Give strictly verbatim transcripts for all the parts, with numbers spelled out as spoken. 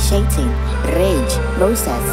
Initiating rage process.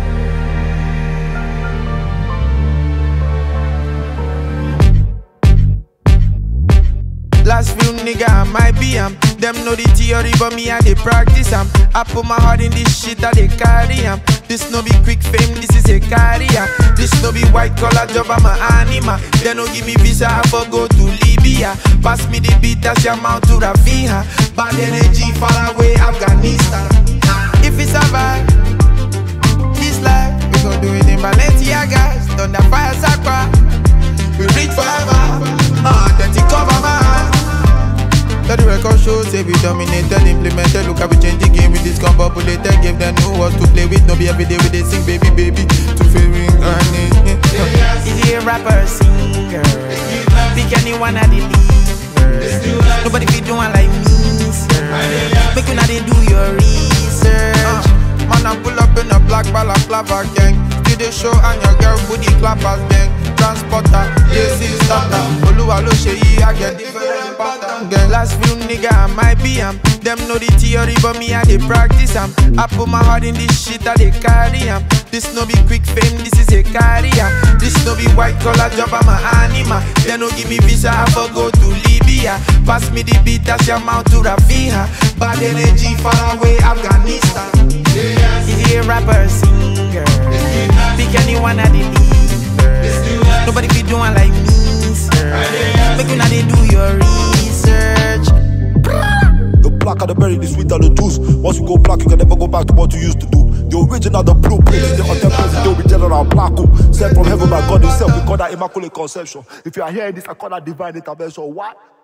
Last few nigga I might be am. Them know the theory but me and they practice am. I put my heart in this shit that they carry am. This no be quick fame, this is a career. This no be white collar job, I'm an animal. They no give me visa, I for go to Libya. Pass me the beat, that's your mount to Rafinha. Bad energy far away, Afghanistan. If it's a vibe, this life, we gon' do it in Balenciagas. Thunder fire Sakwa, we reach forever. Ah, uh, dirty cover my heart. Let the record show, say we dominated, implemented. Look how we change the game with this gun populated. Give them new words to play with. No be every day we they sing baby baby to feel reincarnated. Is he a rapper, singer? Pick anyone at the leader. Nobody be doing like me, sir. Make you not they do your research. uh, Man I pull up in a black balaclava gang. See the show and your girl booty clappers gang. Transporter, this is starter. Oluwa lo sheyi, I get different pattern. Gang last few nigga I might be am. Them know the theory but me and they practice am. I put my heart in this shit that they carry am. This no be quick fame, this is a career. This no be white collar job, I'm an animal. They no give me visa, I for go to Libya. Pass me the beat, that's your mount to Rafinha. Bad energy far away, Afghanistan. Is he a rapper, singer? Pick anyone at the leader. Nobody be doing like me, sir. Make you not they do your research. The black and the berry, the sweet and the juice. Once you go black, you can never go back to what you used to do. The original, the blueprint, the contemporary, the original black hole. Sent from heaven by God himself, we call that immaculate conception. If you are hearing this, I call that divine intervention. What?